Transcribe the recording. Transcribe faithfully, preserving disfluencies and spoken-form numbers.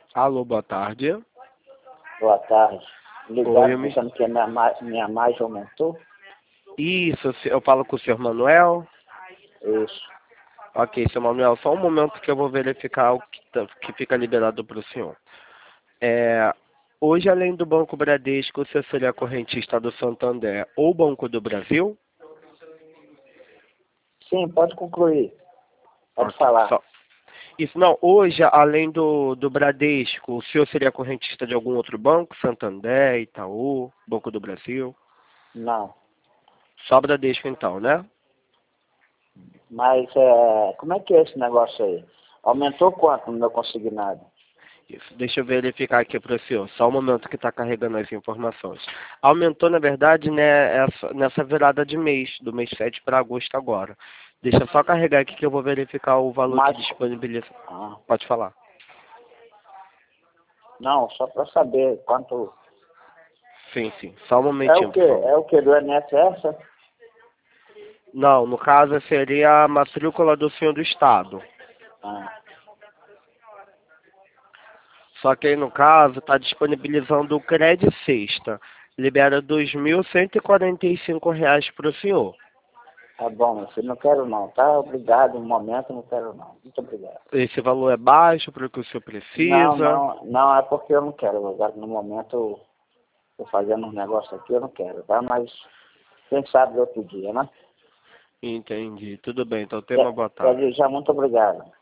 Alô, boa tarde. Boa tarde. Ligado Oi, eu me... pensando que a minha, ma- minha margem aumentou? Isso, eu falo com o senhor Manuel. Isso. Ok, senhor Manuel, só um momento que eu vou verificar o que, tá- que fica liberado para o senhor. É, hoje, além do Banco Bradesco, o senhor seria correntista do Santander ou Banco do Brasil? Sim, pode concluir. Pode Ok, falar. só. Isso, não, hoje, além do, do Bradesco, o senhor seria correntista de algum outro banco? Santander, Itaú, Banco do Brasil? Não. Só Bradesco então, né? Mas é, como é que é esse negócio aí? Aumentou quanto no meu consignado? Isso, deixa eu verificar aqui para o senhor, só um momento que está carregando as informações. Aumentou, na verdade, né, essa, nessa virada de mês, do mês sete para agosto agora. Deixa eu só carregar aqui que eu vou verificar o valor Mas, que disponibiliza. ah, Pode falar. não, só para saber quanto... Sim, sim. Só um É momentinho, o que? por favor. É o que? Do I N S S? Não, no caso seria a matrícula do senhor do Estado. Ah, Só que aí, no caso, está disponibilizando o Cred Sexta. Libera dois mil cento e quarenta e cinco reais para o senhor. tá bom, meu filho. Não quero não, tá? Obrigado. No momento não quero não. Muito obrigado. Esse valor é baixo para o que o senhor Não, precisa. não, não, é porque eu não quero. Agora, no momento, estou fazendo um negócio aqui, eu não quero, tá? Mas quem sabe outro dia, né? Entendi. Tudo bem, então tenha uma Quer, boa quer tarde. dizer, já muito obrigado.